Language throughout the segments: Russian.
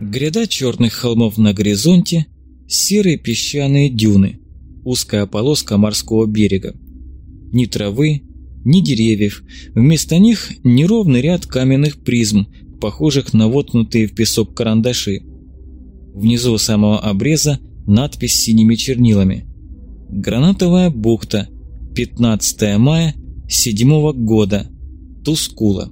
Гряда черных холмов на горизонте, серые песчаные дюны, узкая полоска морского берега. Ни травы, ни деревьев, вместо них неровный ряд каменных призм, похожих на воткнутые в песок карандаши. Внизу у самого обреза надпись синими чернилами: «Гранатовая бухта, 15 мая 7-го года, Тускула».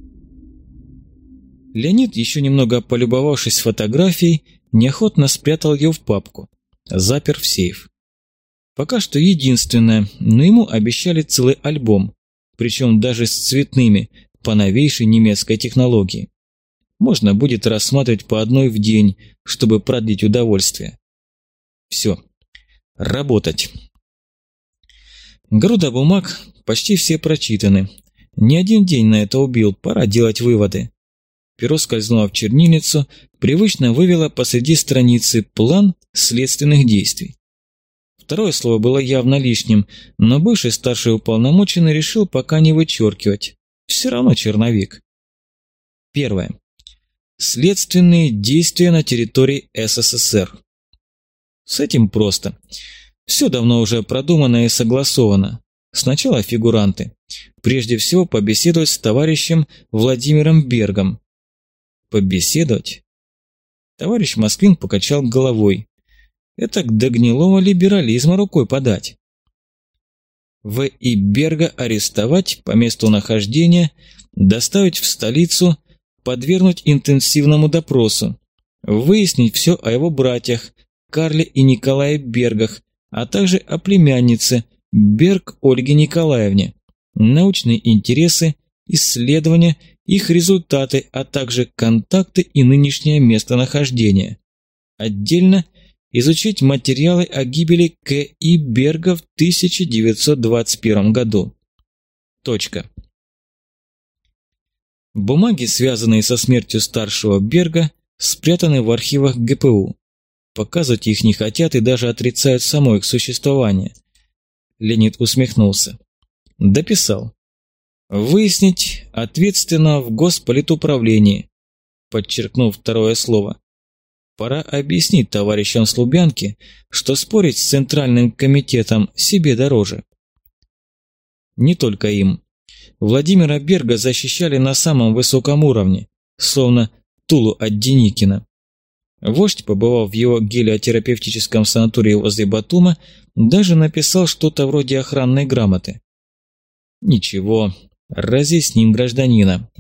Леонид, еще немного полюбовавшись фотографией, неохотно спрятал ее в папку, запер в сейф. Пока что единственное, но ему обещали целый альбом, причем даже с цветными, по новейшей немецкой технологии. Можно будет рассматривать по одной в день, чтобы продлить удовольствие. Все. Работать. Груда бумаг, почти все прочитаны. Не один день на это убил, пора делать выводы. Перо скользнуло в чернильницу, привычно вывело посреди страницы план следственных действий. Второе слово было явно лишним, но бывший старший уполномоченный решил пока не вычеркивать. Все равно черновик. Первое. Следственные действия на территории СССР. С этим просто. Все давно уже продумано и согласовано. Сначала фигуранты. Прежде всего побеседовать с товарищем Владимиром Бергом. Побеседовать? Товарищ Москвин покачал головой. Это до гнилого либерализма рукой подать. В.И. Берга арестовать по месту нахождения, доставить в столицу, подвергнуть интенсивному допросу, выяснить все о его братьях Карле и Николае Бергах, а также о племяннице Берг Ольге Николаевне, научные интересы, исследования, их результаты, а также контакты и нынешнее местонахождение. Отдельно изучить материалы о гибели К.И. Берга в 1921 году. Точка. Бумаги, связанные со смертью старшего Берга, спрятаны в архивах ГПУ. Показывать их не хотят и даже отрицают само их существование. Леонид усмехнулся. Дописал. Выяснить ответственного в Госполитуправлении, подчеркнув второе слово. Пора объяснить товарищам с Лубянки, что спорить с Центральным комитетом себе дороже. Не только им. Владимира Берга защищали на самом высоком уровне, словно Тулу от Деникина. Вождь, побывав в его гелиотерапевтическом санатории возле Батума, даже написал что-то вроде охранной грамоты. Ничего, разъясним гражданина.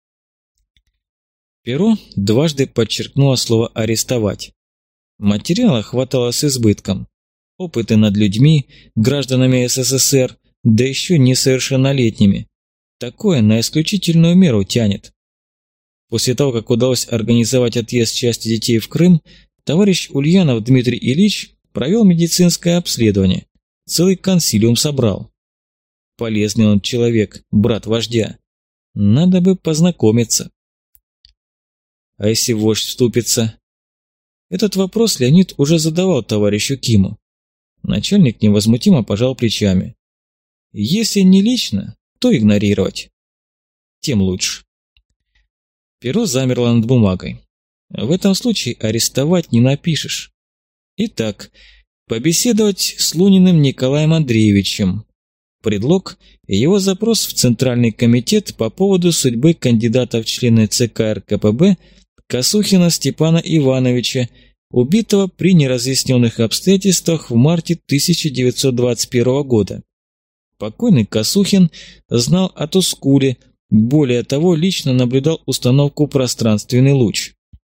Перо дважды подчеркнуло слово «арестовать». Материала хватало с избытком. Опыты над людьми, гражданами СССР, да еще несовершеннолетними. Такое на исключительную меру тянет. После того, как удалось организовать отъезд части детей в Крым, товарищ Ульянов Дмитрий Ильич провел медицинское обследование. Целый консилиум собрал. Полезный он человек, брат вождя. Надо бы познакомиться. А если вождь вступится? Этот вопрос Леонид уже задавал товарищу Киму. Начальник невозмутимо пожал плечами. Если не лично, то игнорировать. Тем лучше. Перо замерло над бумагой. В этом случае арестовать не напишешь. Итак, побеседовать с Луниным Николаем Андреевичем. Предлог – его запрос в Центральный комитет по поводу судьбы кандидата в члены ЦК РКПБ Косухина Степана Ивановича, убитого при неразъясненных обстоятельствах в марте 1921 года. Покойный Косухин знал о Тускуле, более того, лично наблюдал установку «Пространственный луч».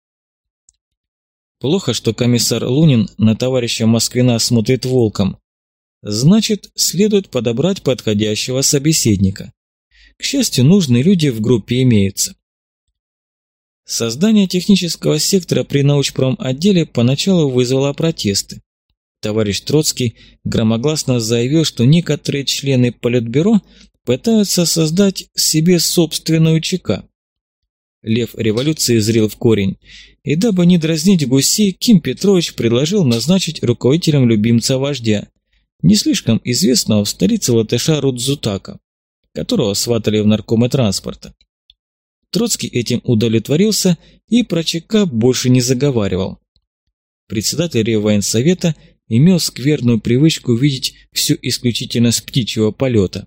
Плохо, что комиссар Лунин на товарища Москвина смотрит волком. Значит, следует подобрать подходящего собеседника. К счастью, нужные люди в группе имеются. Создание технического сектора при научпромотделе поначалу вызвало протесты. Товарищ Троцкий громогласно заявил, что некоторые члены Политбюро пытаются создать себе собственную ЧК. Лев революции зрел в корень, и дабы не дразнить гусей, Ким Петрович предложил назначить руководителем любимца вождя, не слишком известного в столице латыша Рудзутака, которого сватали в наркомы транспорта. Троцкий этим удовлетворился и про ЧК больше не заговаривал. Председатель Реввоенсовета имел скверную привычку видеть все исключительно с птичьего полета.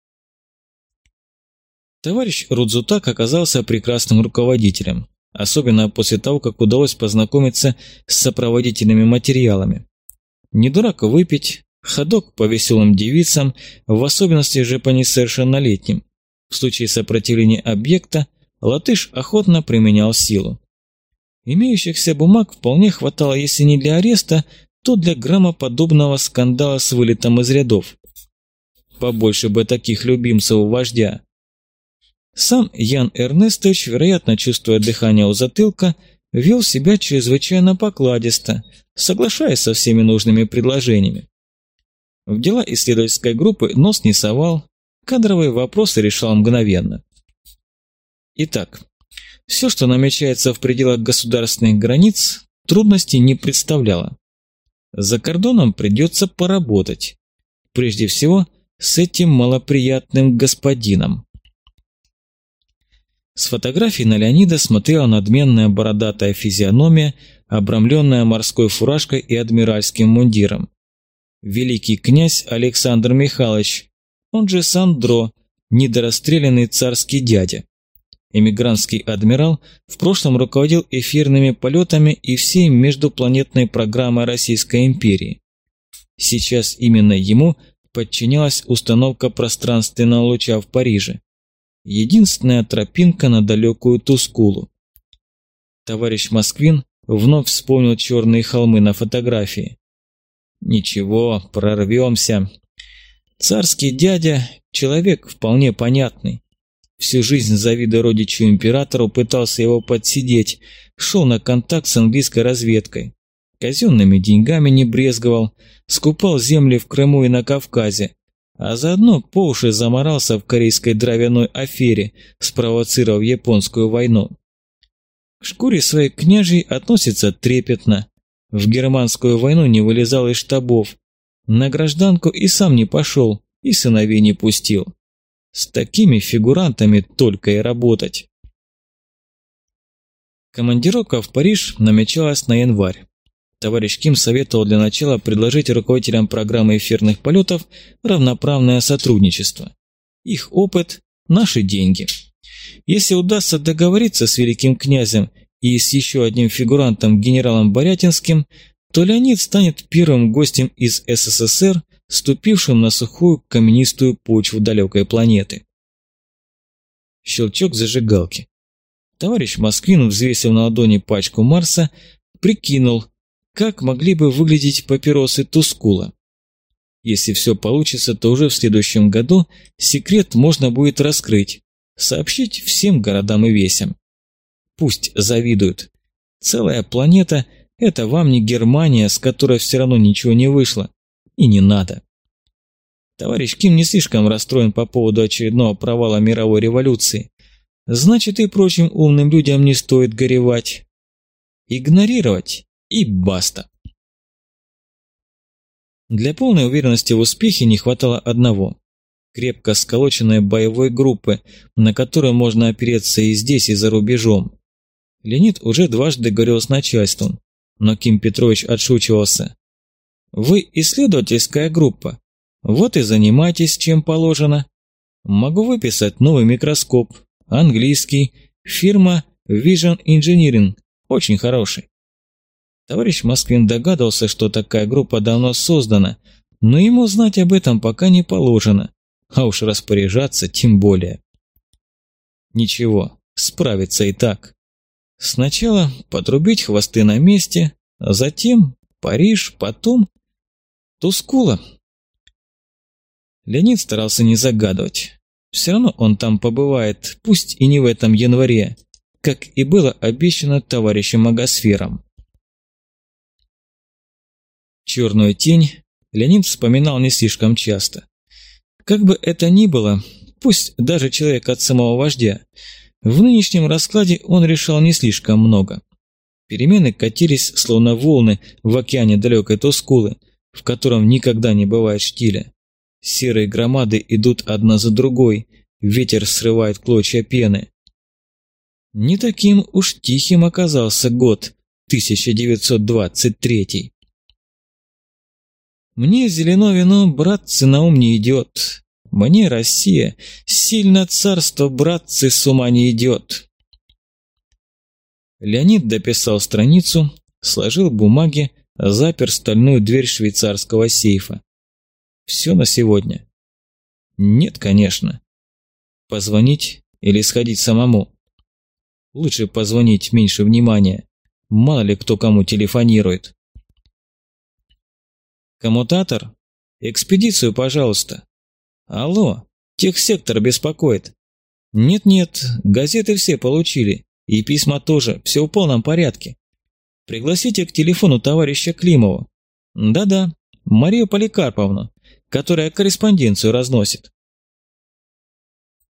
Товарищ Рудзутак оказался прекрасным руководителем, особенно после того, как удалось познакомиться с сопроводительными материалами. Не дурак выпить, ходок по веселым девицам, в особенности же по несовершеннолетним. В случае сопротивления объекта латыш охотно применял силу. Имеющихся бумаг вполне хватало, если не для ареста, то для громоподобного скандала с вылетом из рядов. Побольше бы таких любимцев у вождя. Сам Ян Эрнестович, вероятно, чувствуя дыхание у затылка, вел себя чрезвычайно покладисто, соглашаясь со всеми нужными предложениями. В дела исследовательской группы нос не совал, кадровые вопросы решал мгновенно. Итак, все, что намечается в пределах государственных границ, трудностей не представляло. За кордоном придется поработать. Прежде всего, с этим малоприятным господином. С фотографии на Леонида смотрела надменная бородатая физиономия, обрамленная морской фуражкой и адмиральским мундиром. Великий князь Александр Михайлович, он же Сандро, недорасстрелянный царский дядя. Эмигрантский адмирал в прошлом руководил эфирными полетами и всей междупланетной программой Российской империи. Сейчас именно ему подчинялась установка пространственного луча в Париже. Единственная тропинка на далекую Тускулу. Товарищ Москвин вновь вспомнил черные холмы на фотографии. Ничего, прорвемся. Царский дядя – человек вполне понятный. Всю жизнь, завидуя родичу императору, пытался его подсидеть, шел на контакт с английской разведкой. Казенными деньгами не брезговал, скупал земли в Крыму и на Кавказе, а заодно по уши заморался в корейской дровяной афере, спровоцировав японскую войну. К шкуре своей княжьей относится трепетно. В германскую войну не вылезал из штабов, на гражданку и сам не пошел, и сыновей не пустил. С такими фигурантами только и работать. Командировка в Париж намечалась на январь. Товарищ Ким советовал для начала предложить руководителям программы эфирных полетов равноправное сотрудничество. Их опыт – наши деньги. Если удастся договориться с великим князем и с еще одним фигурантом генералом Борятинским, то Леонид станет первым гостем из СССР, ступившим на сухую каменистую почву далекой планеты. Щелчок зажигалки. Товарищ Москвин, взвесив на ладони пачку Марса, прикинул, как могли бы выглядеть папиросы Тускула. Если все получится, то уже в следующем году секрет можно будет раскрыть, сообщить всем городам и весям. Пусть завидуют. Целая планета – это вам не Германия, с которой все равно ничего не вышло. И не надо. Товарищ Ким не слишком расстроен по поводу очередного провала мировой революции. Значит, и прочим умным людям не стоит горевать. Игнорировать и баста. Для полной уверенности в успехе не хватало одного – крепко сколоченной боевой группы, на которую можно опереться и здесь, и за рубежом. Леонид уже дважды говорил с начальством, но Ким Петрович отшучивался. Вы исследовательская группа, вот и занимайтесь чем положено. Могу выписать новый микроскоп, английский, фирма Vision Engineering, очень хороший. Товарищ Москвин догадывался, что такая группа давно создана, но ему знать об этом пока не положено, а уж распоряжаться тем более. Ничего, справится и так. Сначала подрубить хвосты на месте, а затем Париж, потом Тускула. Леонид старался не загадывать. Все равно он там побывает, пусть и не в этом январе, как и было обещано товарищем Магосфером. Черную тень Леонид вспоминал не слишком часто. Как бы это ни было, пусть даже человек от самого вождя, в нынешнем раскладе он решал не слишком много. Перемены катились, словно волны в океане далекой Тускулы, в котором никогда не бывает штиля. Серые громады идут одна за другой, ветер срывает клочья пены. Не таким уж тихим оказался год 1923. Мне зелено вино, братцы, на ум не идет. Мне Россия, сильно царство, братцы, с ума не идет. Леонид дописал страницу, сложил бумаги, запер стальную дверь швейцарского сейфа. Все на сегодня. Нет, конечно. Позвонить или сходить самому? Лучше позвонить, меньше внимания. Мало ли кто кому телефонирует. Коммутатор? Экспедицию, пожалуйста. Алло, техсектор беспокоит. Нет-нет, газеты все получили. И письма тоже, все в полном порядке. Пригласите к телефону товарища Климова. Да-да, Марию Поликарповну, которая корреспонденцию разносит.